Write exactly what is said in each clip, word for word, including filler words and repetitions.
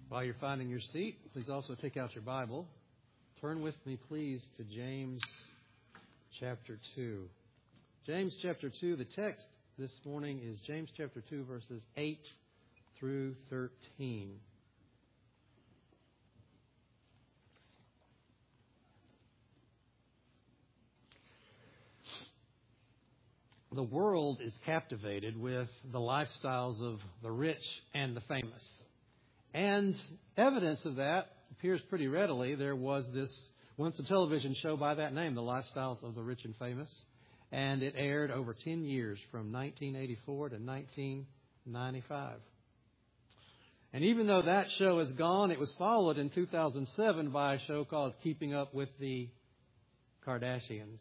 While you're finding your seat, please also take out your Bible. Turn with me, please, to James chapter two. James chapter two, the text this morning is James chapter two, verses eight through thirteen. The world is captivated with the lifestyles of the rich and the famous. And evidence of that appears pretty readily. There was this once a television show by that name, The Lifestyles of the Rich and Famous. And it aired over ten years, from nineteen eighty-four to nineteen ninety-five. And even though that show is gone, it was followed in two thousand seven by a show called Keeping Up with the Kardashians,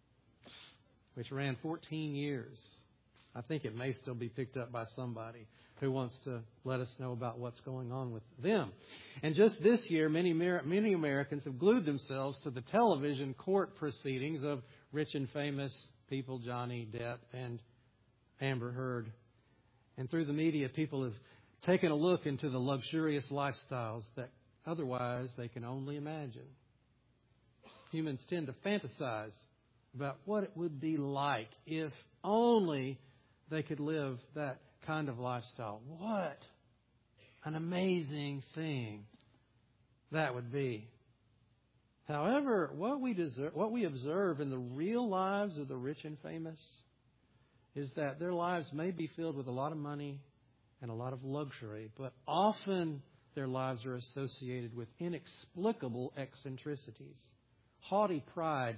which ran fourteen years. I think it may still be picked up by somebody who wants to let us know about what's going on with them. And just this year, many many Americans have glued themselves to the television court proceedings of rich and famous people, Johnny Depp and Amber Heard. And through the media, people have taken a look into the luxurious lifestyles that otherwise they can only imagine. Humans tend to fantasize about what it would be like if only they could live that kind of lifestyle. What an amazing thing that would be. However, what we deserve, what we observe in the real lives of the rich and famous is that their lives may be filled with a lot of money and a lot of luxury, but often their lives are associated with inexplicable eccentricities, haughty pride,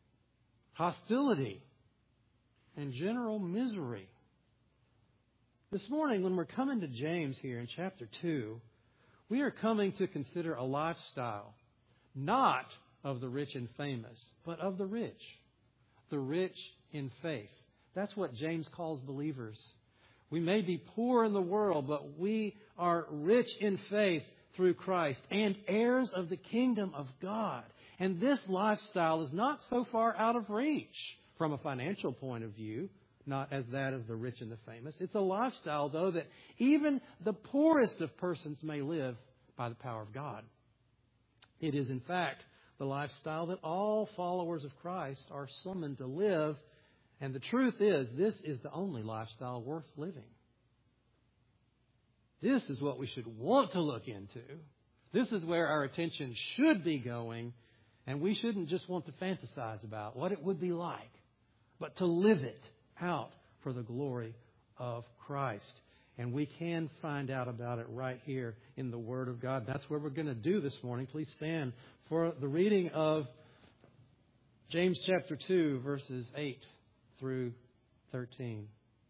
hostility, and general misery. This morning, when we're coming to James here in chapter two, we are coming to consider a lifestyle not of the rich and famous, but of the rich, the rich in faith. That's what James calls believers. We may be poor in the world, but we are rich in faith through Christ and heirs of the kingdom of God. And this lifestyle is not so far out of reach from a financial point of view, not as that of the rich and the famous. It's a lifestyle, though, that even the poorest of persons may live by the power of God. It is, in fact, the lifestyle that all followers of Christ are summoned to live. And the truth is, this is the only lifestyle worth living. This is what we should want to look into. This is where our attention should be going. And we shouldn't just want to fantasize about what it would be like, but to live it out for the glory of Christ. And we can find out about it right here in the Word of God. That's where we're going to do this morning. Please stand for the reading of James chapter two, verses eight through thirteen.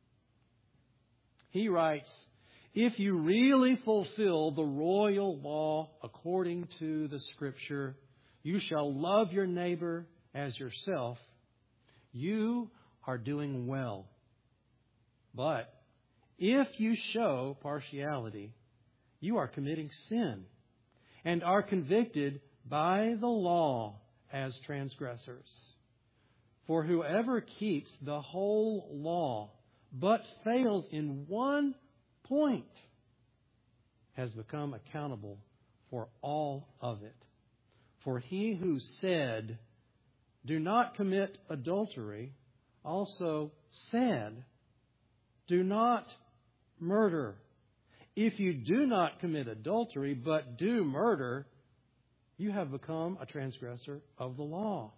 He writes, "If you really fulfill the royal law according to the Scripture, you shall love your neighbor as yourself. You are doing well. But if you show partiality, you are committing sin and are convicted by the law as transgressors. For whoever keeps the whole law but fails in one point has become accountable for all of it. For he who said, 'Do not commit adultery,' also said, 'Do not murder.' If you do not commit adultery, but do murder, you have become a transgressor of the law.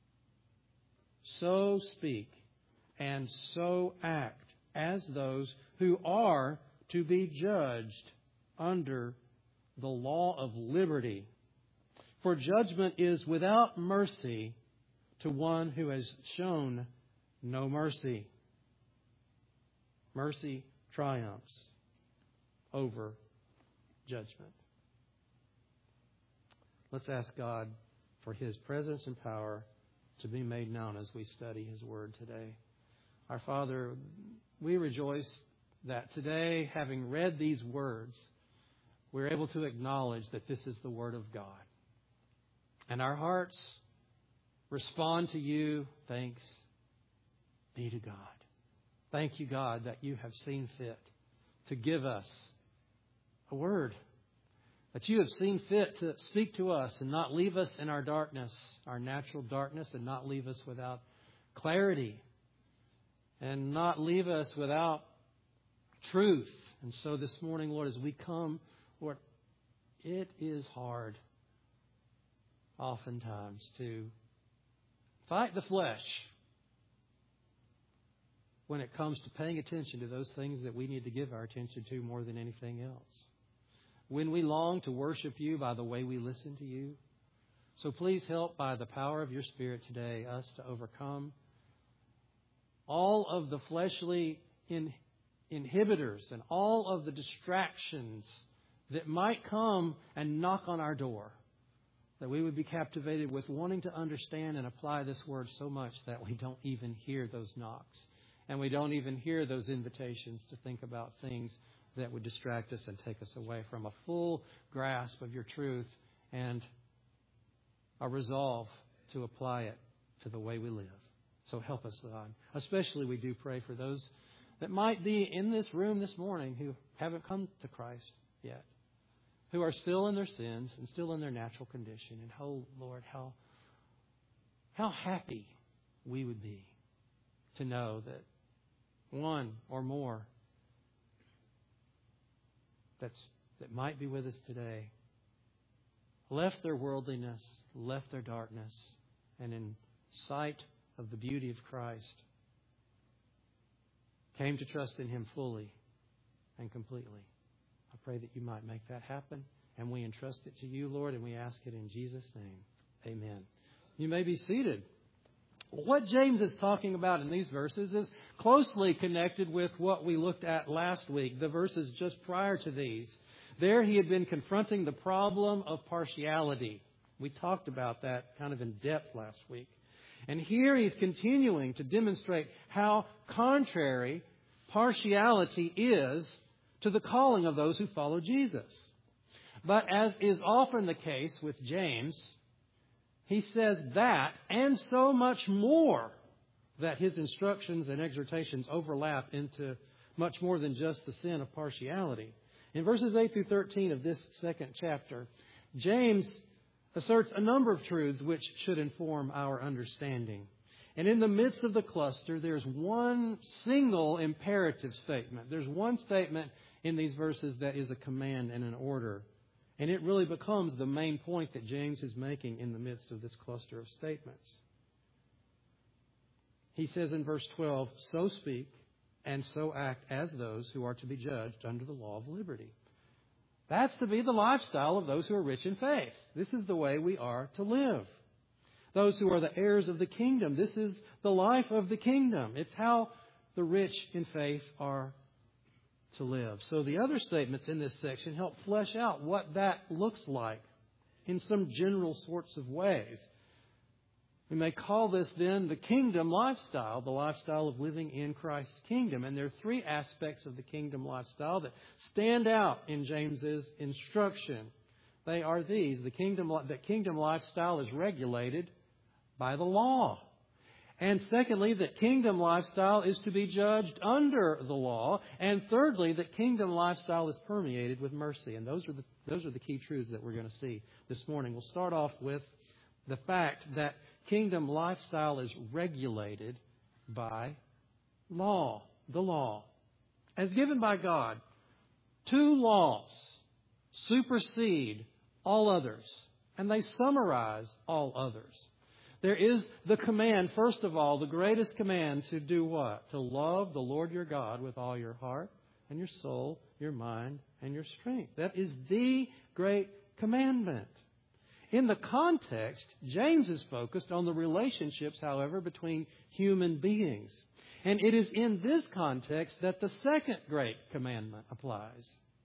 So speak and so act as those who are to be judged under the law of liberty. For judgment is without mercy to one who has shown no mercy. Mercy triumphs over judgment." Let's ask God for His presence and power to be made known as we study His Word today. Our Father, we rejoice that today, having read these words, we're able to acknowledge that this is the Word of God. And our hearts respond to you, thanks be to God. Thank you, God, that you have seen fit to give us a word that you have seen fit to speak to us and not leave us in our darkness, our natural darkness, and not leave us without clarity and not leave us without truth. And so this morning, Lord, as we come, Lord, it is hard oftentimes to fight the flesh when it comes to paying attention to those things that we need to give our attention to more than anything else. When we long to worship you by the way we listen to you. So please help by the power of your Spirit today us to overcome all of the fleshly in, inhibitors and all of the distractions that might come and knock on our door. That we would be captivated with wanting to understand and apply this word so much that we don't even hear those knocks. And we don't even hear those invitations to think about things that would distract us and take us away from a full grasp of your truth and a resolve to apply it to the way we live. So help us, God. Especially we do pray for those that might be in this room this morning who haven't come to Christ yet, who are still in their sins and still in their natural condition. And oh, Lord, how, how happy we would be to know that one or more that's, that might be with us today left their worldliness, left their darkness, and in sight of the beauty of Christ, came to trust in Him fully and completely. I pray that you might make that happen, and we entrust it to you, Lord, and we ask it in Jesus' name. Amen. You may be seated. What James is talking about in these verses is closely connected with what we looked at last week, the verses just prior to these. There he had been confronting the problem of partiality. We talked about that kind of in depth last week. And here he's continuing to demonstrate how contrary partiality is to the calling of those who follow Jesus. But as is often the case with James, he says that and so much more, that his instructions and exhortations overlap into much more than just the sin of partiality. In verses eight through thirteen of this second chapter, James asserts a number of truths which should inform our understanding. And in the midst of the cluster, there's one single imperative statement. There's one statement in these verses that is a command and an order. And it really becomes the main point that James is making in the midst of this cluster of statements. He says in verse twelve, "So speak and so act as those who are to be judged under the law of liberty." That's to be the lifestyle of those who are rich in faith. This is the way we are to live. Those who are the heirs of the kingdom, this is the life of the kingdom. It's how the rich in faith are to live. So the other statements in this section help flesh out what that looks like in some general sorts of ways. We may call this then the kingdom lifestyle, the lifestyle of living in Christ's kingdom. And there are three aspects of the kingdom lifestyle that stand out in James's instruction. They are these. The kingdom, that kingdom lifestyle is regulated by the law. And secondly, that kingdom lifestyle is to be judged under the law. And thirdly, that kingdom lifestyle is permeated with mercy. And those are the, those are the key truths that we're going to see this morning. We'll start off with the fact that kingdom lifestyle is regulated by law, the law. As given by God, two laws supersede all others, and they summarize all others. There is the command, first of all, the greatest command to do what? To love the Lord your God with all your heart and your soul, your mind, and your strength. That is the great commandment. In the context, James is focused on the relationships, however, between human beings. And it is in this context that the second great commandment applies.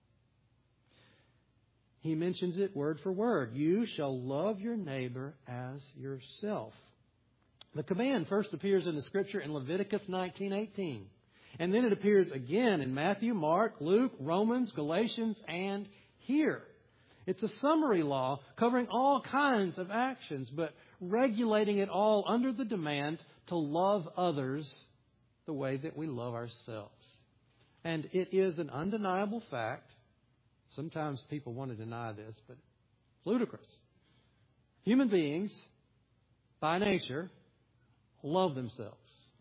He mentions it word for word. You shall love your neighbor as yourself. The command first appears in the Scripture in Leviticus nineteen eighteen. And then it appears again in Matthew, Mark, Luke, Romans, Galatians, and here. It's a summary law covering all kinds of actions, but regulating it all under the demand to love others the way that we love ourselves. And it is an undeniable fact Sometimes people want to deny this, but it's ludicrous. Human beings, by nature, love themselves.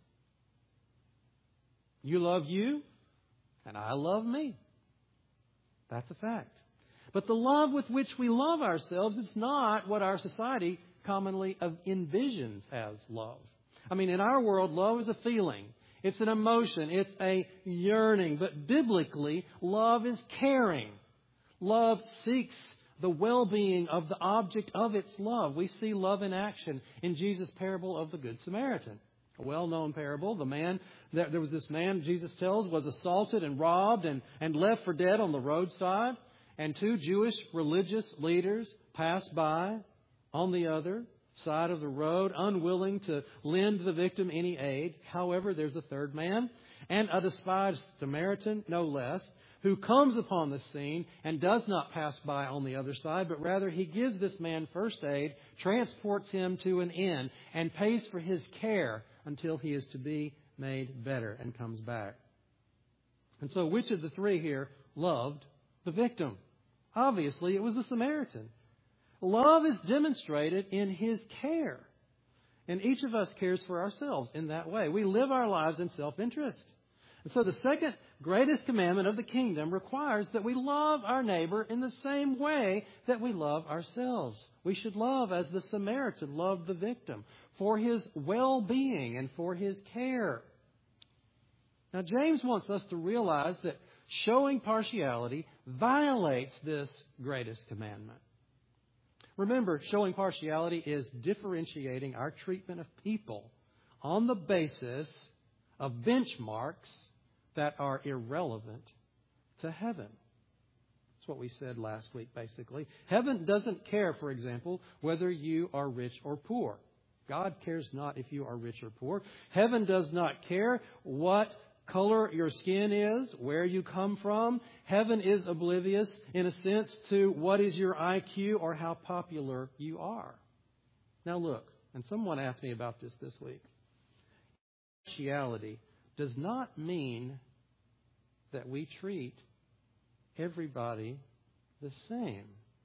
You love you, and I love me. That's a fact. But the love with which we love ourselves is not what our society commonly envisions as love. I mean, in our world, love is a feeling. It's an emotion. It's a yearning. But biblically, love is caring. Love seeks the well-being of the object of its love. We see love in action in Jesus' parable of the Good Samaritan. A well-known parable. The man, there was this man, Jesus tells, was assaulted and robbed and, and left for dead on the roadside. And two Jewish religious leaders passed by on the other side of the road, unwilling to lend the victim any aid. However, there's a third man, and a despised Samaritan, no less, who comes upon the scene and does not pass by on the other side, but rather he gives this man first aid, transports him to an inn, and pays for his care until he is to be made better and comes back. And so which of the three here loved the victim? Obviously, it was the Samaritan. Love is demonstrated in his care. And each of us cares for ourselves in that way. We live our lives in self-interest. And so the second greatest commandment of the kingdom requires that we love our neighbor in the same way that we love ourselves. We should love as the Samaritan loved the victim, for his well-being and for his care. Now, James wants us to realize that showing partiality violates this greatest commandment. Remember, showing partiality is differentiating our treatment of people on the basis of benchmarks that are irrelevant to heaven. That's what we said last week, basically. Heaven doesn't care, for example, whether you are rich or poor. God cares not if you are rich or poor. Heaven does not care what color your skin is, where you come from. Heaven is oblivious, in a sense, to what is your I Q or how popular you are. Now look, and someone asked me about this this week. Partiality does not mean that we treat everybody the same.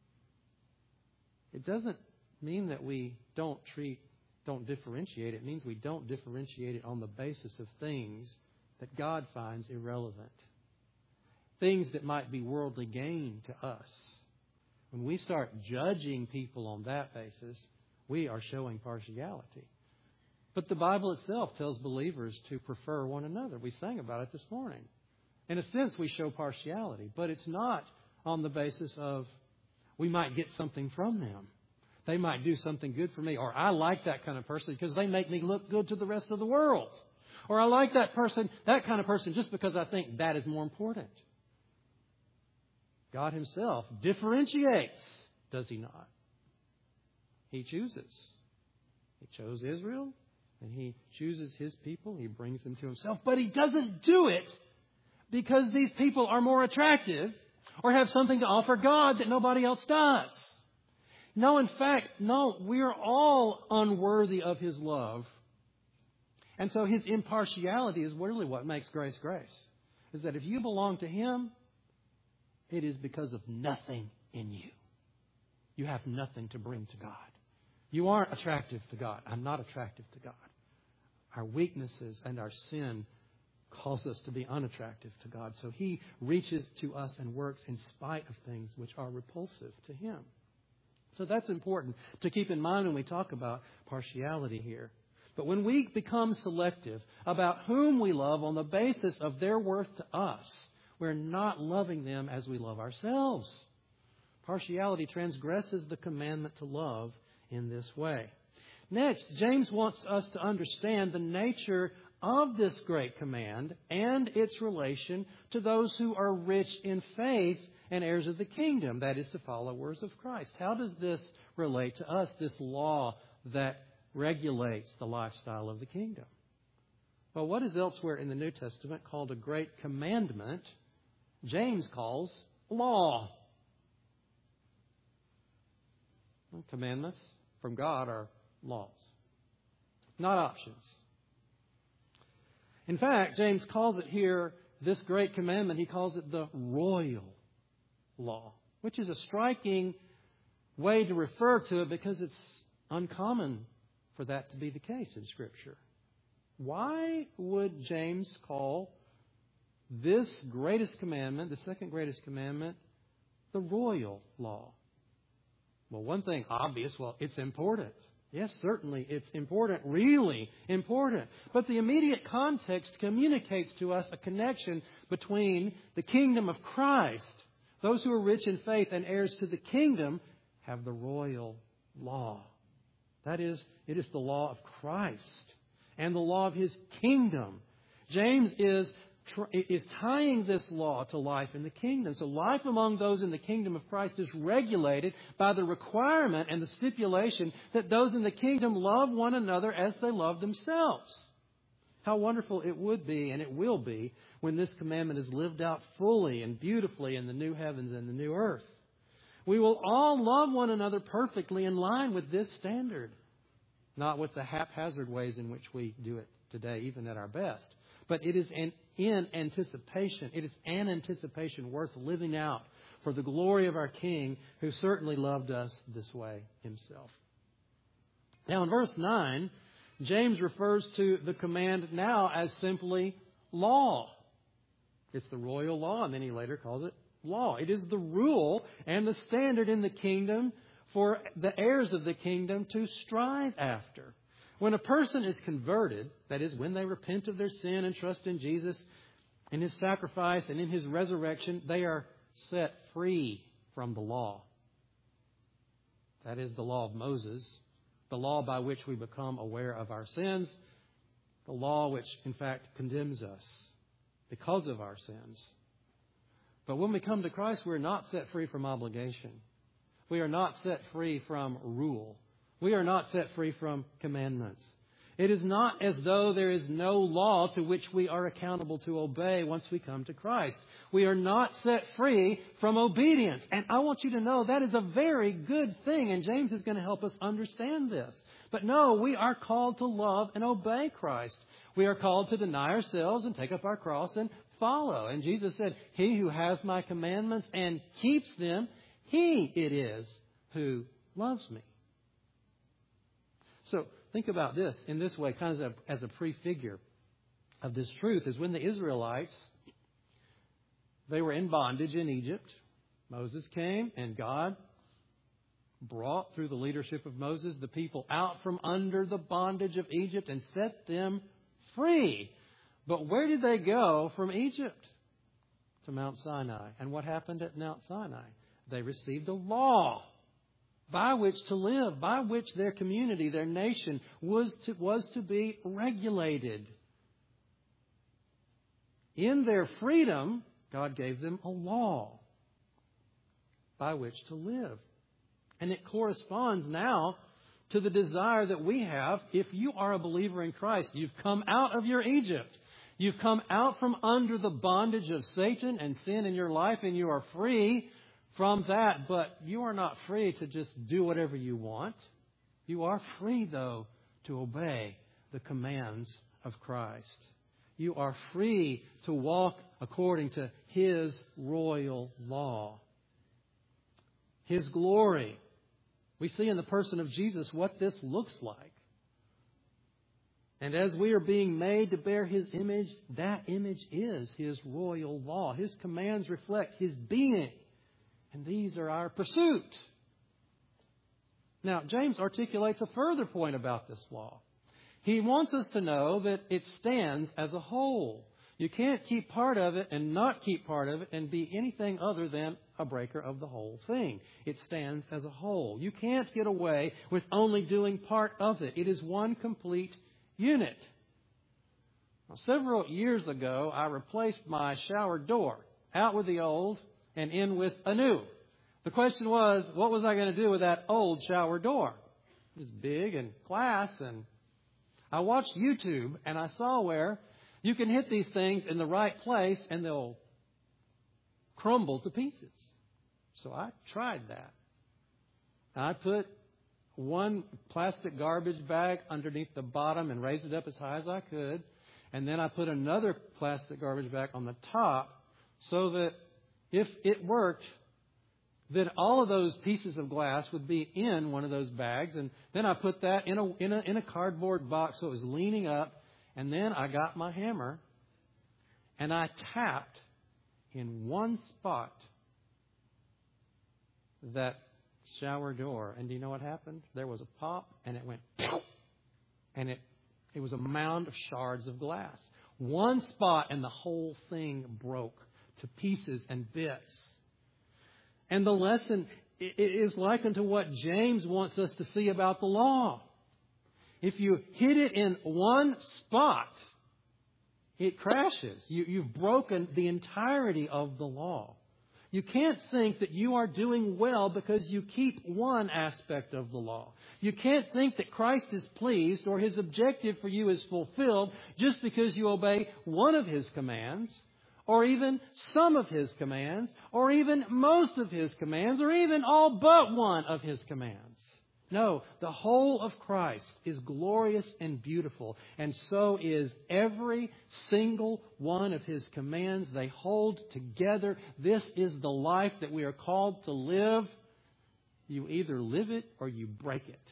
It doesn't mean that we don't treat, don't differentiate. It means we don't differentiate it on the basis of things that God finds irrelevant. Things that might be worldly gain to us. When we start judging people on that basis, we are showing partiality. But the Bible itself tells believers to prefer one another. We sang about it this morning. In a sense, we show partiality, but it's not on the basis of we might get something from them. They might do something good for me, or I like that kind of person because they make me look good to the rest of the world. Or I like that person, that kind of person, just because I think that is more important. God Himself differentiates, does He not? He chooses. He chose Israel, and He chooses His people. He brings them to Himself. But He doesn't do it because these people are more attractive or have something to offer God that nobody else does. No, in fact, no, we're all unworthy of His love. And so His impartiality is really what makes grace grace. Is that if you belong to Him, it is because of nothing in you. You have nothing to bring to God. You aren't attractive to God. I'm not attractive to God. Our weaknesses and our sin cause us to be unattractive to God. So He reaches to us and works in spite of things which are repulsive to Him. So that's important to keep in mind when we talk about partiality here. But when we become selective about whom we love on the basis of their worth to us, we're not loving them as we love ourselves. Partiality transgresses the commandment to love in this way. Next, James wants us to understand the nature of this great command and its relation to those who are rich in faith and heirs of the kingdom, that is, to followers of Christ. How does this relate to us, this law that regulates the lifestyle of the kingdom? Well, what is elsewhere in the New Testament called a great commandment, James calls law. Well, commandments from God are laws, not options. In fact, James calls it here, this great commandment, he calls it the royal law, which is a striking way to refer to it because it's uncommon for that to be the case in Scripture. Why would James call this greatest commandment, the second greatest commandment, the royal law? Well, one thing obvious, well, it's important. Yes, certainly it's important, really important. But the immediate context communicates to us a connection between the kingdom of Christ. Those who are rich in faith and heirs to the kingdom have the royal law. That is, it is the law of Christ and the law of His kingdom. James is is tying this law to life in the kingdom. So life among those in the kingdom of Christ is regulated by the requirement and the stipulation that those in the kingdom love one another as they love themselves. How wonderful it would be, and it will be, when this commandment is lived out fully and beautifully in the new heavens and the new earth. We will all love one another perfectly in line with this standard, not with the haphazard ways in which we do it today, even at our best. But it is an in anticipation. It is an anticipation worth living out for the glory of our King, who certainly loved us this way Himself. Now in verse nine, James refers to the command now as simply law. It's the royal law, and then he later calls it law. It is the rule and the standard in the kingdom for the heirs of the kingdom to strive after. When a person is converted, that is, when they repent of their sin and trust in Jesus, in His sacrifice and in His resurrection, they are set free from the law. That is the law of Moses, the law by which we become aware of our sins, the law which, in fact, condemns us because of our sins. But when we come to Christ, we're not set free from obligation. We are not set free from rule. We are not set free from commandments. It is not as though there is no law to which we are accountable to obey once we come to Christ. We are not set free from obedience. And I want you to know that is a very good thing. And James is going to help us understand this. But no, we are called to love and obey Christ. We are called to deny ourselves and take up our cross and follow. And Jesus said, "He who has my commandments and keeps them, he it is who loves me." So think about this in this way, kind of as a, as a prefigure of this truth, is when the Israelites, they were in bondage in Egypt. Moses came and God brought, through the leadership of Moses, the people out from under the bondage of Egypt and set them free. But where did they go from Egypt? To Mount Sinai. And what happened at Mount Sinai? They received a law by which to live, by which their community, their nation was to, was to be regulated. In their freedom, God gave them a law by which to live. And it corresponds now to the desire that we have. If you are a believer in Christ, you've come out of your Egypt. You've come out from under the bondage of Satan and sin in your life, and you are free from that, but you are not free to just do whatever you want. You are free, though, to obey the commands of Christ. You are free to walk according to His royal law. His glory. We see in the person of Jesus what this looks like. And as we are being made to bear His image, that image is His royal law. His commands reflect His being. And these are our pursuit. Now, James articulates a further point about this law. He wants us to know that it stands as a whole. You can't keep part of it and not keep part of it and be anything other than a breaker of the whole thing. It stands as a whole. You can't get away with only doing part of it. It is one complete unit. Now, several years ago, I replaced my shower door, out with the old and in with a new. The question was, what was I going to do with that old shower door? It was big and class, and I watched YouTube, and I saw where you can hit these things in the right place, and they'll crumble to pieces. So I tried that. I put one plastic garbage bag underneath the bottom and raised it up as high as I could, and then I put another plastic garbage bag on the top so that if it worked, then all of those pieces of glass would be in one of those bags. And then I put that in a, in a, in a cardboard box so it was leaning up. And then I got my hammer and I tapped in one spot that shower door. And do you know what happened? There was a pop and it went and it, it was a mound of shards of glass. One spot and the whole thing broke to pieces and bits. And the lesson is likened to what James wants us to see about the law. If you hit it in one spot, it crashes. You, you've broken the entirety of the law. You can't think that you are doing well because you keep one aspect of the law. You can't think that Christ is pleased or His objective for you is fulfilled just because you obey one of His commands, or even some of His commands, or even most of His commands, or even all but one of His commands. No, the whole of Christ is glorious and beautiful, and so is every single one of His commands. They hold together. This is the life that we are called to live. You either live it or you break it.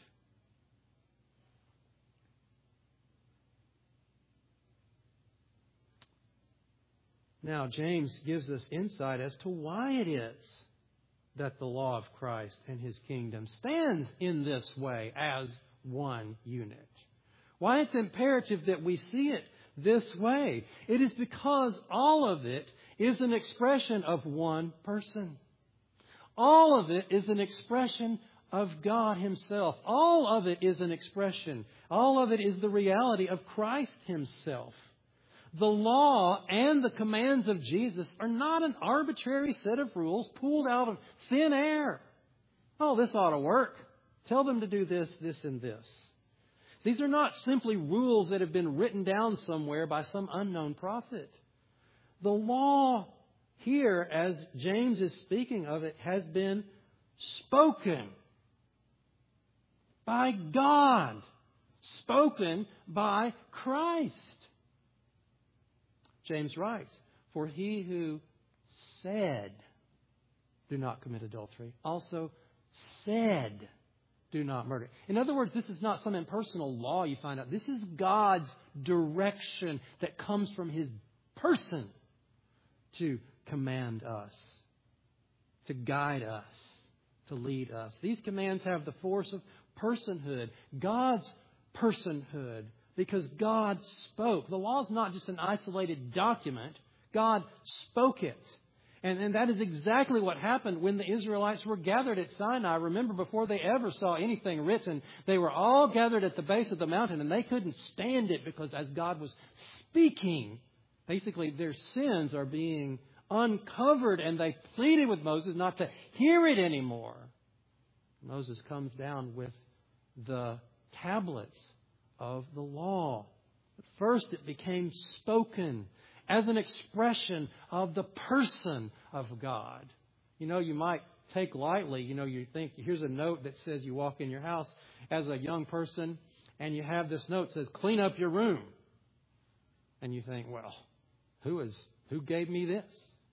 Now, James gives us insight as to why it is that the law of Christ and His kingdom stands in this way as one unit. Why it's imperative that we see it this way. It is because all of it is an expression of one person. All of it is an expression of God Himself. All of it is an expression. All of it is the reality of Christ Himself. The law and the commands of Jesus are not an arbitrary set of rules pulled out of thin air. Oh, this ought to work. Tell them to do this, this, and this. These are not simply rules that have been written down somewhere by some unknown prophet. The law here, as James is speaking of it, has been spoken by God, spoken by Christ. James writes, for he who said, do not commit adultery, also said, do not murder. In other words, this is not some impersonal law you find out. This is God's direction that comes from His person to command us, to guide us, to lead us. These commands have the force of personhood, God's personhood. Because God spoke. The law is not just an isolated document. God spoke it. And, and that is exactly what happened when the Israelites were gathered at Sinai. Remember, before they ever saw anything written, they were all gathered at the base of the mountain and they couldn't stand it because as God was speaking, basically their sins are being uncovered and they pleaded with Moses not to hear it anymore. Moses comes down with the tablets of the law. But first it became spoken as an expression of the person of God. You know, you might take lightly, you know, you think, here's a note that says you walk in your house as a young person and you have this note that says, clean up your room. And you think, well, who is, who gave me this?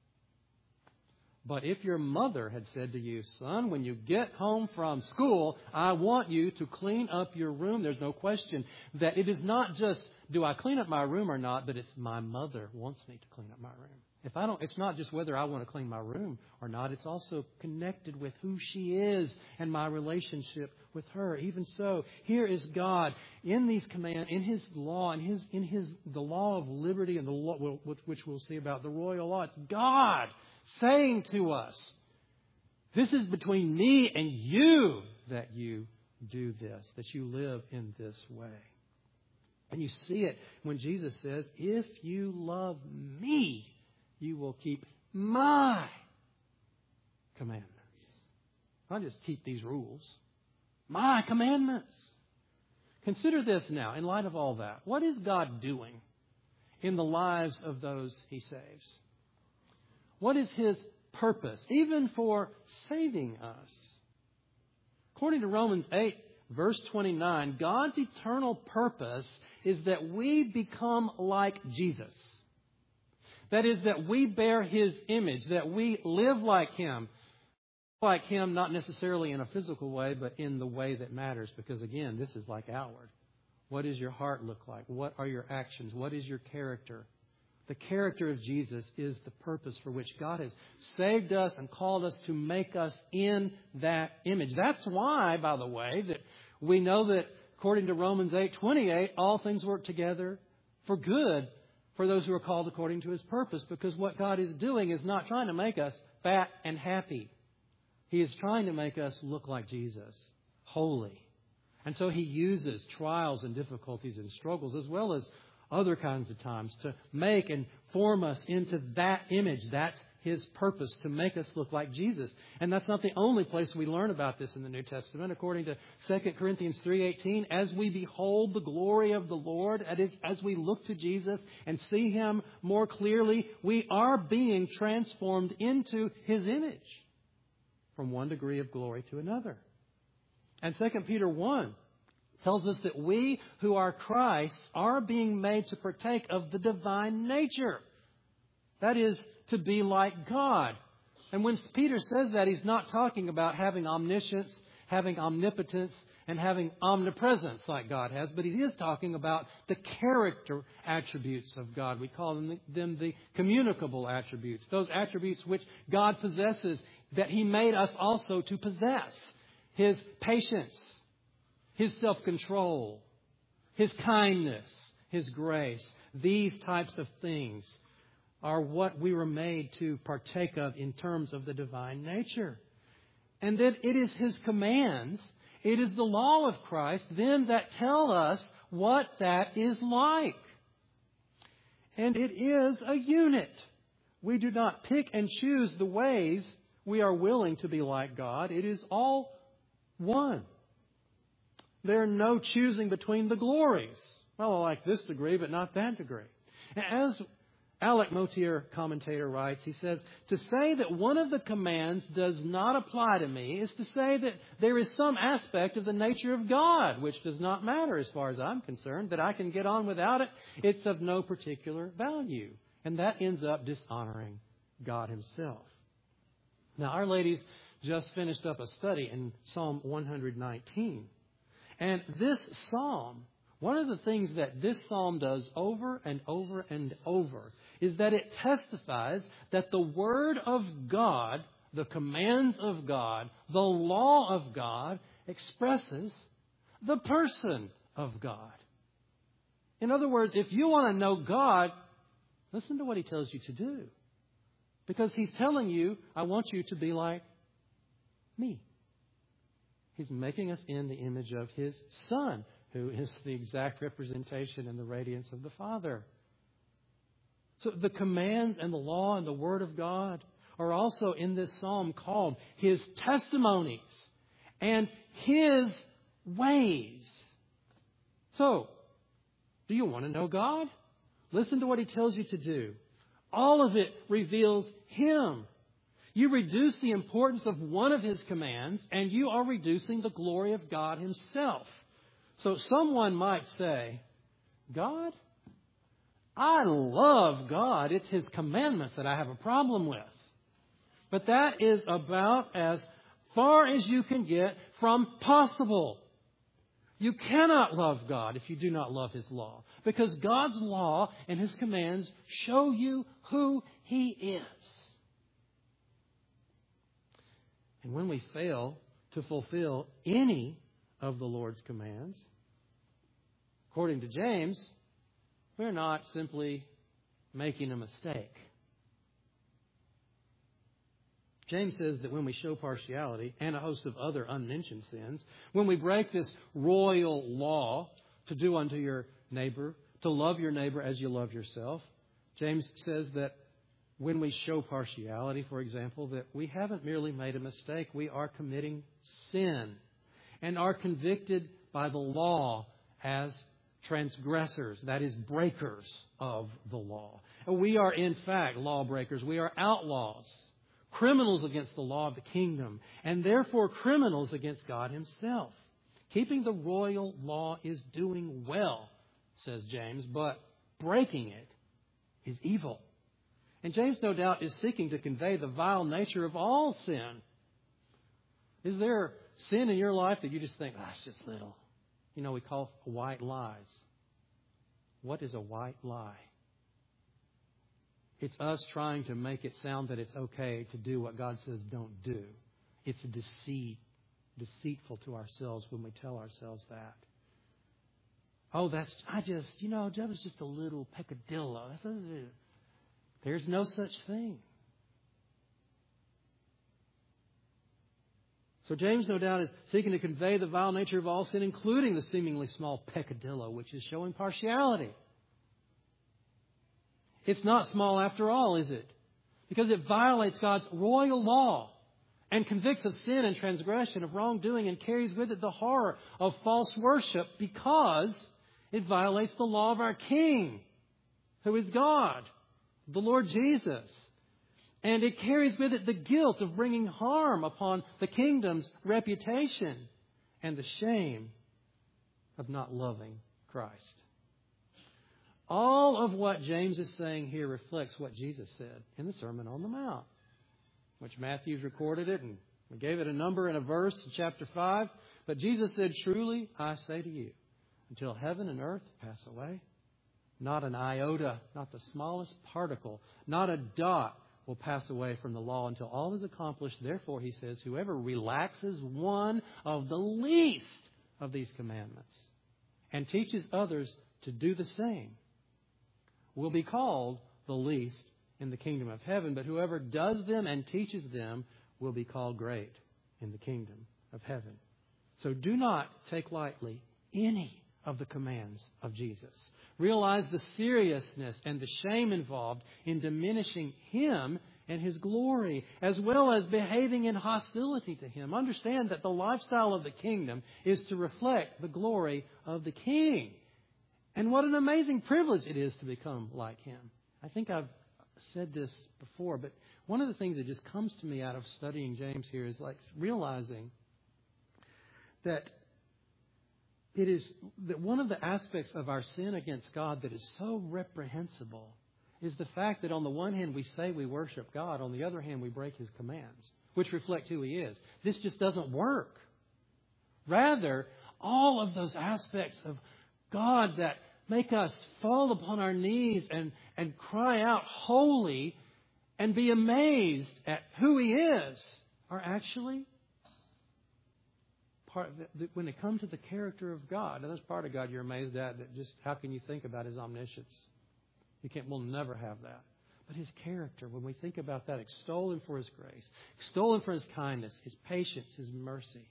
But if your mother had said to you, son, when you get home from school, I want you to clean up your room, there's no question that it is not just, do I clean up my room or not, but it's my mother wants me to clean up my room. If I don't, it's not just whether I want to clean my room or not, it's also connected with who she is and my relationship with her. Even so, here is God in these commands, in His law, in His, in His, the law of liberty and the law, which we'll see about the royal law. It's God saying to us, this is between me and you that you do this, that you live in this way. And you see it when Jesus says, if you love me, you will keep my commandments. Not just keep these rules. My commandments. Consider this now, in light of all that. What is God doing in the lives of those He saves? What is His purpose, even for saving us? According to Romans eight, verse twenty-nine, God's eternal purpose is that we become like Jesus. That is, that we bear His image, that we live like Him. like Him, not necessarily in a physical way, but in the way that matters. Because again, this is like outward. What does your heart look like? What are your actions? What is your character? The character of Jesus is the purpose for which God has saved us and called us to make us in that image. That's why, by the way, that we know that according to Romans eight twenty-eight, all things work together for good for those who are called according to His purpose. Because what God is doing is not trying to make us fat and happy. He is trying to make us look like Jesus, holy. And so He uses trials and difficulties and struggles as well as other kinds of times to make and form us into that image. That's His purpose, to make us look like Jesus. And that's not the only place we learn about this in the New Testament. According to Second Corinthians three eighteen, as we behold the glory of the Lord, as we look to Jesus and see Him more clearly, we are being transformed into His image from one degree of glory to another. And Second Peter one tells us that we who are Christ's are being made to partake of the divine nature. That is, to be like God. And when Peter says that, he's not talking about having omniscience, having omnipotence, and having omnipresence like God has, but he is talking about the character attributes of God. We call them the, them the communicable attributes, those attributes which God possesses that He made us also to possess. His patience, His self-control, His kindness, His grace. These types of things are what we were made to partake of in terms of the divine nature. And that it is His commands, it is the law of Christ then that tell us what that is like. And it is a unit. We do not pick and choose the ways we are willing to be like God. It is all one. There are no choosing between the glories. Well, I like this degree, but not that degree. As Alec Motyer, commentator, writes, he says, to say that one of the commands does not apply to me is to say that there is some aspect of the nature of God which does not matter as far as I'm concerned, that I can get on without it. It's of no particular value. And that ends up dishonoring God Himself. Now, Our Lady's just finished up a study in Psalm one nineteen. And this psalm, one of the things that this psalm does over and over and over is that it testifies that the Word of God, the commands of God, the law of God expresses the person of God. In other words, if you want to know God, listen to what He tells you to do. Because He's telling you, I want you to be like me. He's making us in the image of His Son, who is the exact representation and the radiance of the Father. So the commands and the law and the Word of God are also in this psalm called His testimonies and His ways. So, do you want to know God? Listen to what He tells you to do. All of it reveals Him. You reduce the importance of one of His commands, and you are reducing the glory of God Himself. So someone might say, God? I love God. It's His commandments that I have a problem with. But that is about as far as you can get from possible. You cannot love God if you do not love His law, because God's law and His commands show you who He is. And when we fail to fulfill any of the Lord's commands, according to James, we're not simply making a mistake. James says that when we show partiality and a host of other unmentioned sins, when we break this royal law to do unto your neighbor, to love your neighbor as you love yourself, James says that when we show partiality, for example, that we haven't merely made a mistake, we are committing sin and are convicted by the law as transgressors, that is, breakers of the law. And we are, in fact, lawbreakers. We are outlaws, criminals against the law of the kingdom, and therefore criminals against God Himself. Keeping the royal law is doing well, says James, but breaking it is evil. And James, no doubt, is seeking to convey the vile nature of all sin. Is there sin in your life that you just think, ah, it's just little? You know, we call white lies. What is a white lie? It's us trying to make it sound that it's okay to do what God says don't do. It's a deceit, deceitful to ourselves when we tell ourselves that. Oh, that's, I just, you know, that was just a little peccadillo. That's a, there's no such thing. So James, no doubt, is seeking to convey the vile nature of all sin, including the seemingly small peccadillo, which is showing partiality. It's not small after all, is it? Because it violates God's royal law and convicts of sin and transgression, of wrongdoing, and carries with it the horror of false worship, because it violates the law of our King, who is God, the Lord Jesus. And it carries with it the guilt of bringing harm upon the kingdom's reputation and the shame of not loving Christ. All of what James is saying here reflects what Jesus said in the Sermon on the Mount, which Matthew's recorded it, and we gave it a number and a verse in chapter five. But Jesus said, truly, I say to you, until heaven and earth pass away, not an iota, not the smallest particle, not a dot will pass away from the law until all is accomplished. Therefore, he says, whoever relaxes one of the least of these commandments and teaches others to do the same will be called the least in the kingdom of heaven. But whoever does them and teaches them will be called great in the kingdom of heaven. So do not take lightly any of the commands of Jesus. Realize the seriousness and the shame involved in diminishing Him and His glory, as well as behaving in hostility to Him. Understand that the lifestyle of the kingdom is to reflect the glory of the King. And what an amazing privilege it is to become like Him. I think I've said this before, but one of the things that just comes to me out of studying James here is like realizing that it is that one of the aspects of our sin against God that is so reprehensible is the fact that on the one hand we say we worship God, on the other hand we break His commands, which reflect who He is. This just doesn't work. Rather, all of those aspects of God that make us fall upon our knees and, and cry out holy and be amazed at who He is are actually part of the, when it comes to the character of God. And there's part of God you're amazed at, that just how can you think about His omniscience? You can't, we'll never have that. But His character, when we think about that, extol Him for His grace, extol Him for His kindness, His patience, His mercy.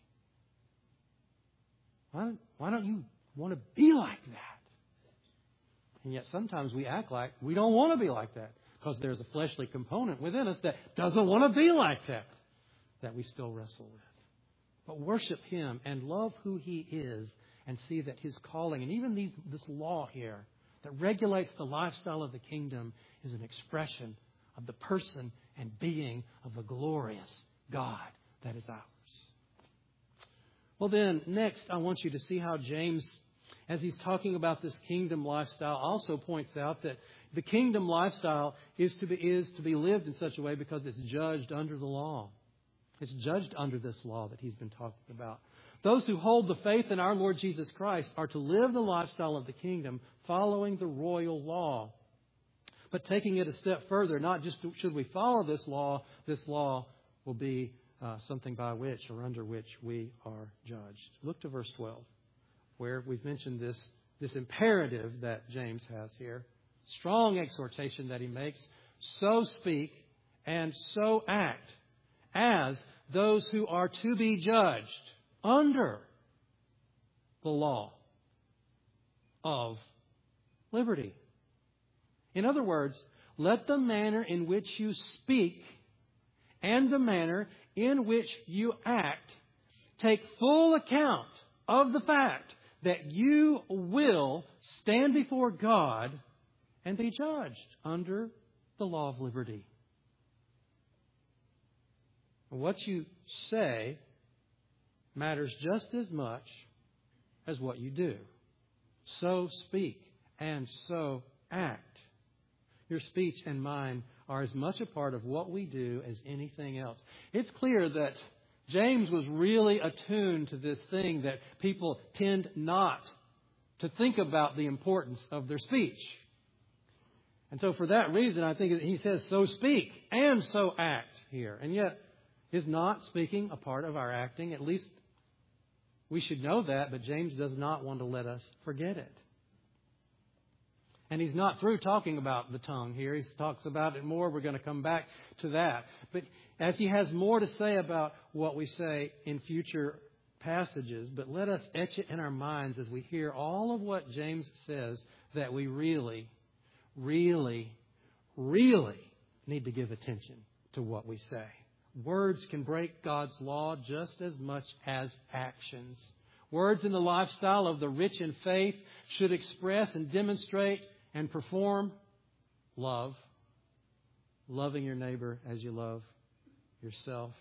Why don't, why don't you want to be like that? And yet sometimes we act like we don't want to be like that because there's a fleshly component within us that doesn't want to be like that, that we still wrestle with. But worship Him and love who He is and see that His calling and even these, this law here that regulates the lifestyle of the kingdom is an expression of the person and being of the glorious God that is ours. Well then, next I want you to see how James, as he's talking about this kingdom lifestyle, also points out that the kingdom lifestyle is to be, is to be lived in such a way because it's judged under the law. It's judged under this law that he's been talking about. Those who hold the faith in our Lord Jesus Christ are to live the lifestyle of the kingdom following the royal law. But taking it a step further, not just should we follow this law, this law will be uh, something by which or under which we are judged. Look to verse twelve, where we've mentioned this, this imperative that James has here. Strong exhortation that he makes. So speak and so act as those who are to be judged under the law of liberty. In other words, let the manner in which you speak and the manner in which you act take full account of the fact that you will stand before God and be judged under the law of liberty. What you say matters just as much as what you do. So speak and so act. Your speech and mine are as much a part of what we do as anything else. It's clear that James was really attuned to this thing that people tend not to think about the importance of their speech. And so for that reason, I think he says, so speak and so act here. And yet, is not speaking a part of our acting? At least we should know that, but James does not want to let us forget it. And he's not through talking about the tongue here. He talks about it more. We're going to come back to that. But as he has more to say about what we say in future passages, but let us etch it in our minds as we hear all of what James says, that we really, really, really need to give attention to what we say. Words can break God's law just as much as actions. Words in the lifestyle of the rich in faith should express and demonstrate and perform love. Loving your neighbor as you love yourself.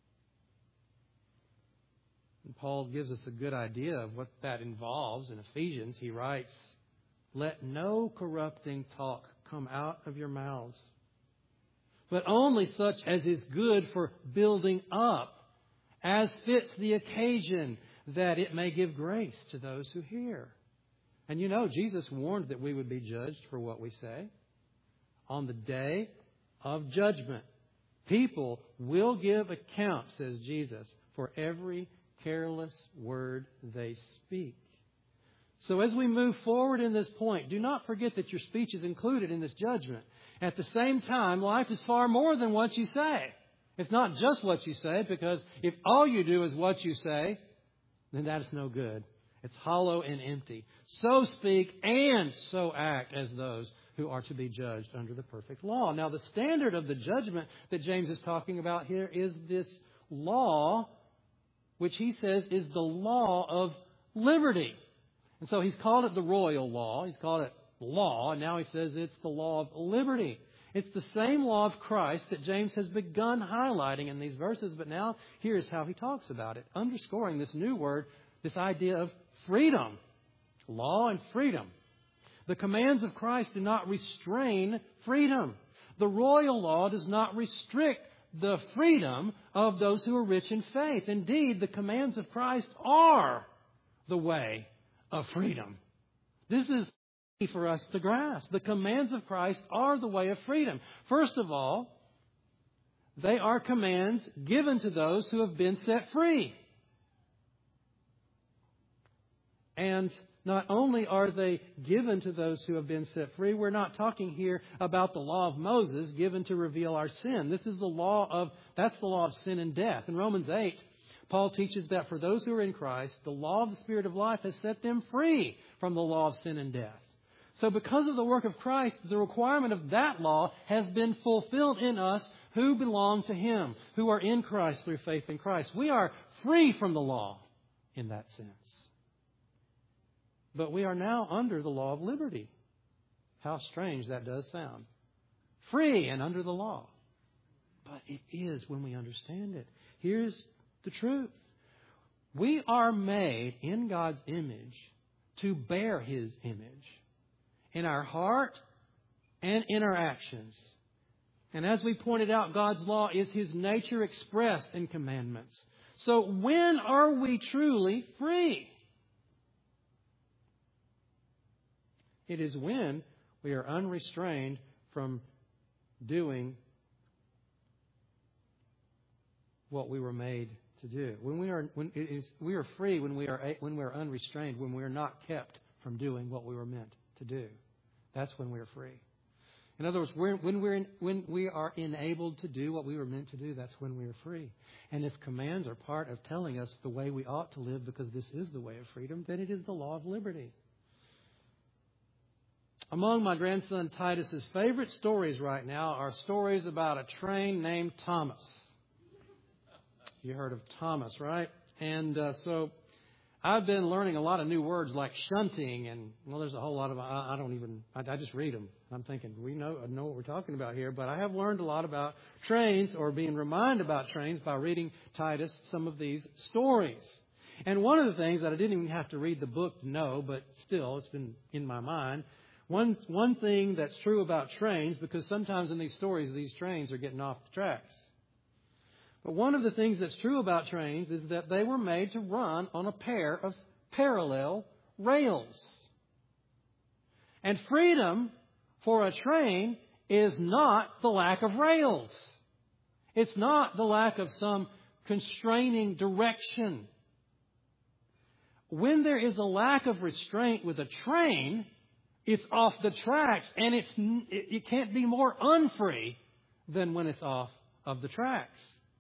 And Paul gives us a good idea of what that involves. In Ephesians, he writes, let no corrupting talk come out of your mouths, but only such as is good for building up, as fits the occasion, that it may give grace to those who hear. And you know, Jesus warned that we would be judged for what we say. On the day of judgment, people will give account, says Jesus, for every careless word they speak. So as we move forward in this point, do not forget that your speech is included in this judgment. At the same time, life is far more than what you say. It's not just what you say, because if all you do is what you say, then that is no good. It's hollow and empty. So speak and so act as those who are to be judged under the perfect law. Now, the standard of the judgment that James is talking about here is this law, which he says is the law of liberty. And so he's called it the royal law. He's called it law. And now he says it's the law of liberty. It's the same law of Christ that James has begun highlighting in these verses. But now here's how he talks about it, underscoring this new word, this idea of freedom. Law and freedom. The commands of Christ do not restrain freedom. The royal law does not restrict the freedom of those who are rich in faith. Indeed, the commands of Christ are the way of freedom. This is key for us to grasp. The commands of Christ are the way of freedom. First of all, they are commands given to those who have been set free. And not only are they given to those who have been set free, we're not talking here about the law of Moses given to reveal our sin. This is the law of, that's the law of sin and death. In Romans eight, Paul teaches that for those who are in Christ, the law of the Spirit of life has set them free from the law of sin and death. So because of the work of Christ, the requirement of that law has been fulfilled in us who belong to Him, who are in Christ through faith in Christ. We are free from the law in that sense. But we are now under the law of liberty. How strange that does sound. Free and under the law. But it is when we understand it. Here's the truth. We are made in God's image to bear His image in our heart and in our actions. And as we pointed out, God's law is His nature expressed in commandments. So when are we truly free? It is when we are unrestrained from doing what we were made to do. When we are, when it is, we are free when we are when we are unrestrained. When we are not kept from doing what we were meant to do. That's when we are free. In other words, we're, when we're in, when we are enabled to do what we were meant to do, that's when we are free. And if commands are part of telling us the way we ought to live, because this is the way of freedom, then it is the law of liberty. Among my grandson Titus's favorite stories right now are stories about a train named Thomas. You heard of Thomas, right? And uh, so I've been learning a lot of new words like shunting, and well, there's a whole lot of I, I don't even I, I just read them. I'm thinking we know I know what we're talking about here, but I have learned a lot about trains, or being reminded about trains, by reading Titus some of these stories. And one of the things that I didn't even have to read the book to know, but still it's been in my mind. One one thing that's true about trains, because sometimes in these stories these trains are getting off the tracks. But one of the things that's true about trains is that they were made to run on a pair of parallel rails. And freedom for a train is not the lack of rails. It's not the lack of some constraining direction. When there is a lack of restraint with a train, it's off the tracks, and it's it can't be more unfree than when it's off of the tracks.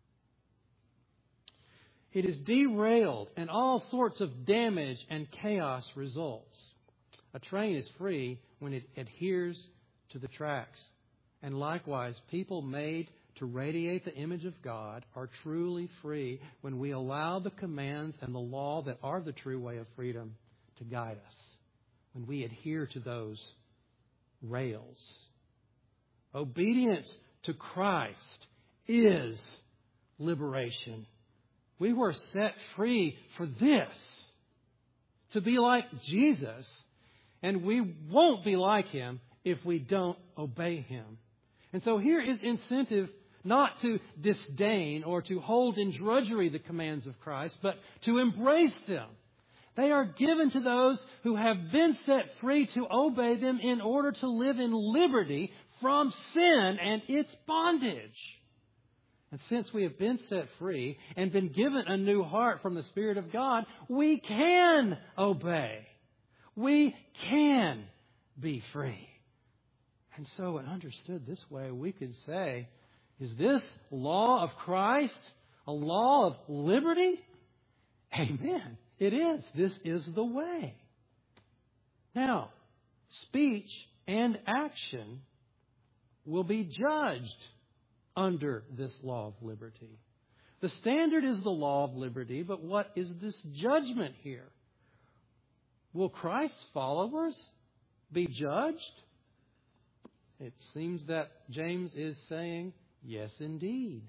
It is derailed, and all sorts of damage and chaos results. A train is free when it adheres to the tracks. And likewise, people made to radiate the image of God are truly free when we allow the commands and the law that are the true way of freedom to guide us. When we adhere to those rails. Obedience to Christ is liberation. We were set free for this, to be like Jesus, and we won't be like Him if we don't obey Him. And so here is incentive not to disdain or to hold in drudgery the commands of Christ, but to embrace them. They are given to those who have been set free to obey them in order to live in liberty from sin and its bondage. And since we have been set free and been given a new heart from the Spirit of God, we can obey. We can be free. And so, when understood this way, we could say, is this law of Christ a law of liberty? Amen. It is. This is the way. Now, speech and action will be judged under this law of liberty. The standard is the law of liberty, but what is this judgment here? Will Christ's followers be judged? It seems that James is saying, yes, indeed.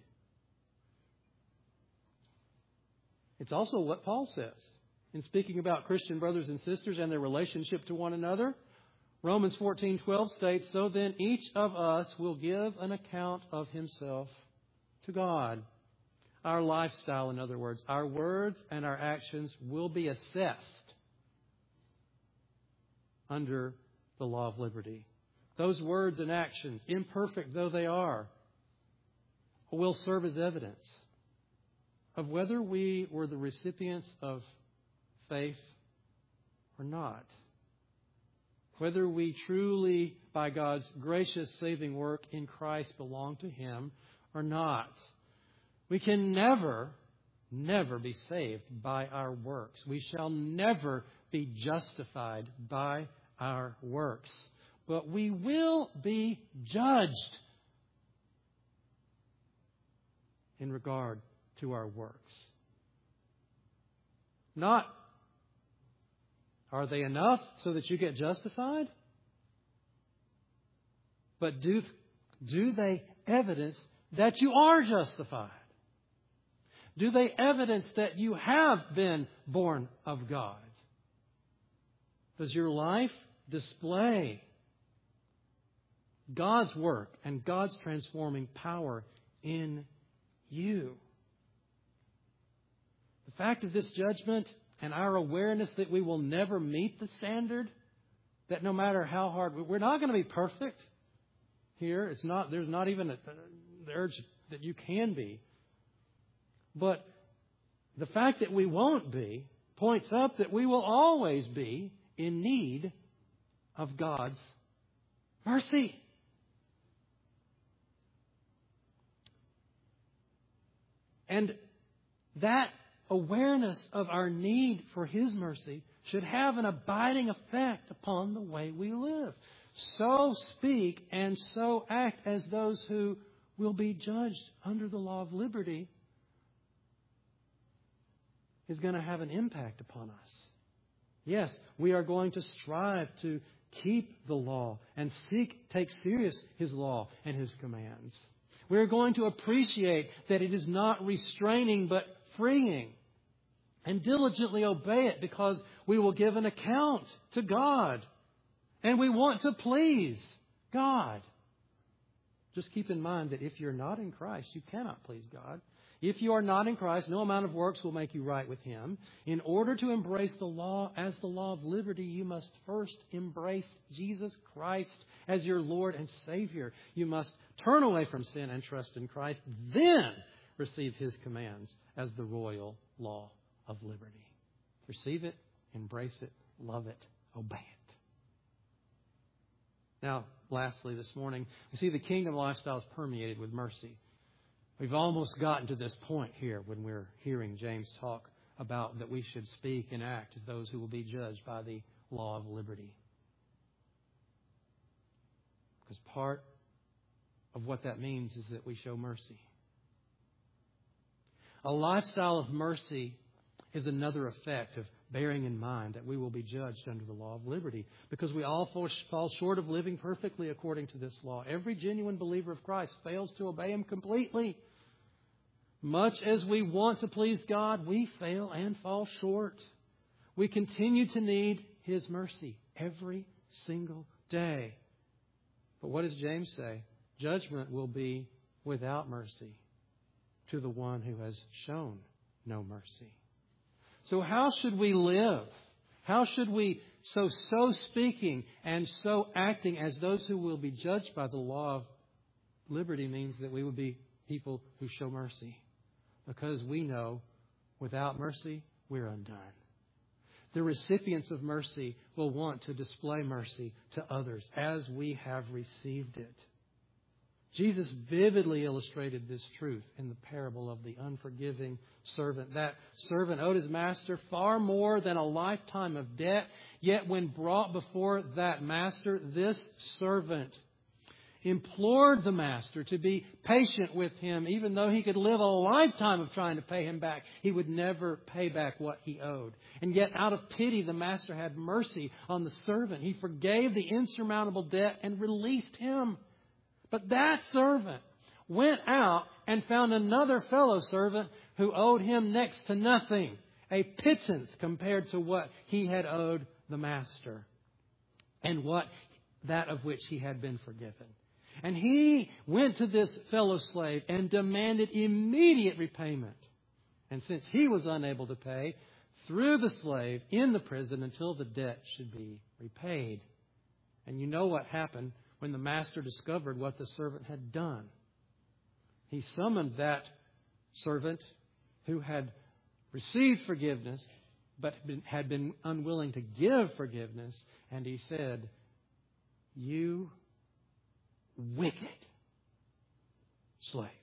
It's also what Paul says in speaking about Christian brothers and sisters and their relationship to one another. Romans fourteen twelve states, so then each of us will give an account of himself to God. Our lifestyle, in other words, our words and our actions will be assessed under the law of liberty. Those words and actions, imperfect though they are, will serve as evidence of whether we were the recipients of faith or not. Whether we truly, by God's gracious saving work in Christ, belong to Him or not. We can never, never be saved by our works. We shall never be justified by our works. But we will be judged in regard to our works. Not, are they enough so that you get justified? But do, do they evidence that you are justified? Do they evidence that you have been born of God? Does your life display God's work and God's transforming power in you? The fact of this judgment and our awareness that we will never meet the standard, that no matter how hard, we're not going to be perfect here. It's not, there's not even a, the urge that you can be. But the fact that we won't be points up that we will always be in need of God's mercy. And that awareness of our need for His mercy should have an abiding effect upon the way we live. So speak and so act as those who will be judged under the law of liberty is going to have an impact upon us. Yes, we are going to strive to keep the law and seek, take serious His law and His commands. We are going to appreciate that it is not restraining but freeing, and diligently obey it because we will give an account to God. And we want to please God. Just keep in mind that if you're not in Christ, you cannot please God. If you are not in Christ, no amount of works will make you right with Him. In order to embrace the law as the law of liberty, you must first embrace Jesus Christ as your Lord and Savior. You must turn away from sin and trust in Christ, then receive His commands as the royal law of liberty. Receive it, embrace it, love it, obey it. Now, lastly, this morning, we see the kingdom lifestyle is permeated with mercy. We've almost gotten to this point here when we're hearing James talk about that we should speak and act as those who will be judged by the law of liberty. Because part of what that means is that we show mercy. A lifestyle of mercy is another effect of bearing in mind that we will be judged under the law of liberty, because we all fall short of living perfectly according to this law. Every genuine believer of Christ fails to obey Him completely. Much as we want to please God, we fail and fall short. We continue to need His mercy every single day. But what does James say? Judgment will be without mercy to the one who has shown no mercy. So how should we live? How should we, so so speaking and so acting as those who will be judged by the law of liberty means that we would be people who show mercy. Because we know without mercy, we're undone. The recipients of mercy will want to display mercy to others as we have received it. Jesus vividly illustrated this truth in the parable of the unforgiving servant. That servant owed his master far more than a lifetime of debt. Yet when brought before that master, this servant implored the master to be patient with him, even though he could live a lifetime of trying to pay him back. He would never pay back what he owed. And yet out of pity, the master had mercy on the servant. He forgave the insurmountable debt and released him. But that servant went out and found another fellow servant who owed him next to nothing, a pittance compared to what he had owed the master and what that of which he had been forgiven. And he went to this fellow slave and demanded immediate repayment. And since he was unable to pay, threw the slave in the prison until the debt should be repaid. And you know what happened when the master discovered what the servant had done. He summoned that servant who had received forgiveness but had been unwilling to give forgiveness. And he said, "You wicked slave,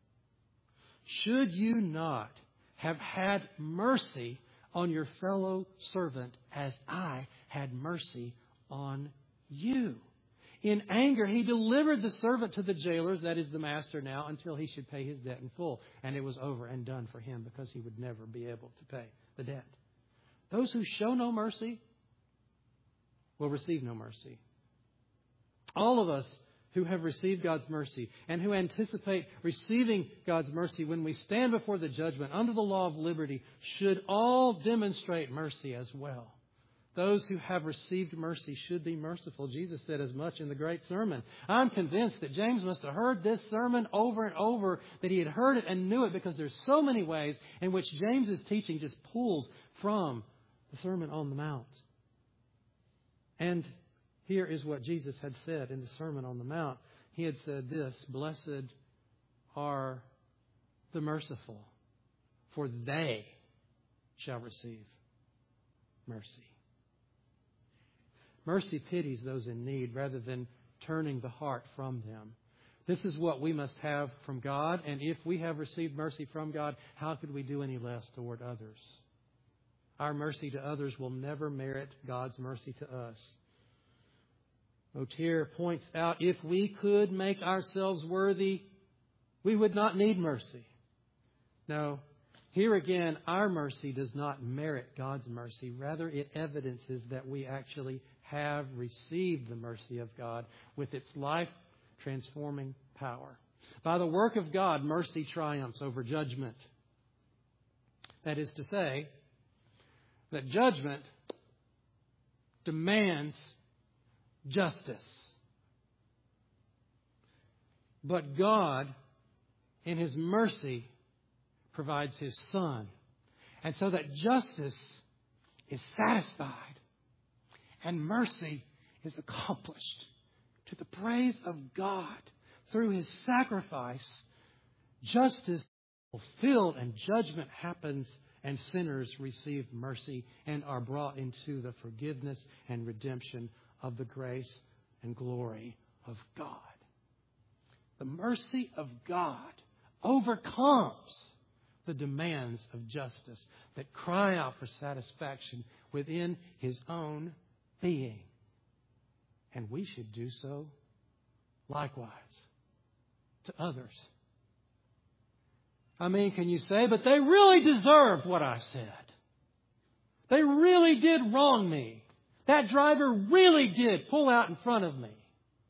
should you not have had mercy on your fellow servant as I had mercy on you?" In anger, he delivered the servant to the jailers, that is the master now, until he should pay his debt in full. And it was over and done for him because he would never be able to pay the debt. Those who show no mercy will receive no mercy. All of us who have received God's mercy and who anticipate receiving God's mercy when we stand before the judgment under the law of liberty should all demonstrate mercy as well. Those who have received mercy should be merciful. Jesus said as much in the great sermon. I'm convinced that James must have heard this sermon over and over, that he had heard it and knew it, because there's so many ways in which James's teaching just pulls from the Sermon on the Mount. And here is what Jesus had said in the Sermon on the Mount. He had said this: "Blessed are the merciful, for they shall receive mercy." Mercy pities those in need rather than turning the heart from them. This is what we must have from God. And if we have received mercy from God, how could we do any less toward others? Our mercy to others will never merit God's mercy to us. Motier points out, if we could make ourselves worthy, we would not need mercy. No, here again, our mercy does not merit God's mercy. Rather, it evidences that we actually have received the mercy of God with its life-transforming power. By the work of God, mercy triumphs over judgment. That is to say, that judgment demands justice. But God, in His mercy, provides His Son. And so that justice is satisfied and mercy is accomplished to the praise of God through His sacrifice. Justice is fulfilled and judgment happens and sinners receive mercy and are brought into the forgiveness and redemption of the grace and glory of God. The mercy of God overcomes the demands of justice that cry out for satisfaction within His own being. And we should do so likewise to others. I mean, can you say, but they really deserved what I said. They really did wrong me. That driver really did pull out in front of me.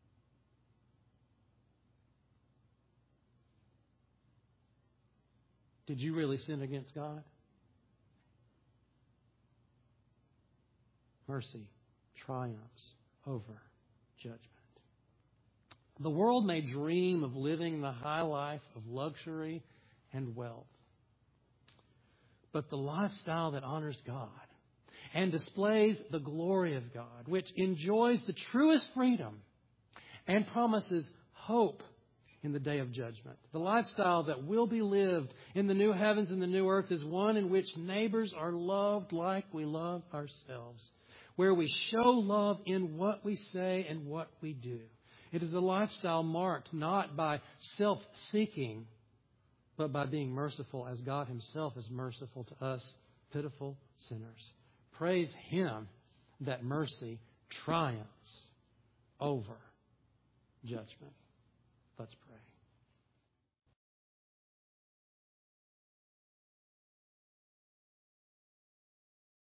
Did you really sin against God? Mercy triumphs over judgment. The world may dream of living the high life of luxury and wealth, but the lifestyle that honors God and displays the glory of God, which enjoys the truest freedom and promises hope in the day of judgment. The lifestyle that will be lived in the new heavens and the new earth is one in which neighbors are loved like we love ourselves, where we show love in what we say and what we do. It is a lifestyle marked not by self-seeking, but by being merciful as God Himself is merciful to us, pitiful sinners. Praise Him that mercy triumphs over judgment. Let's pray.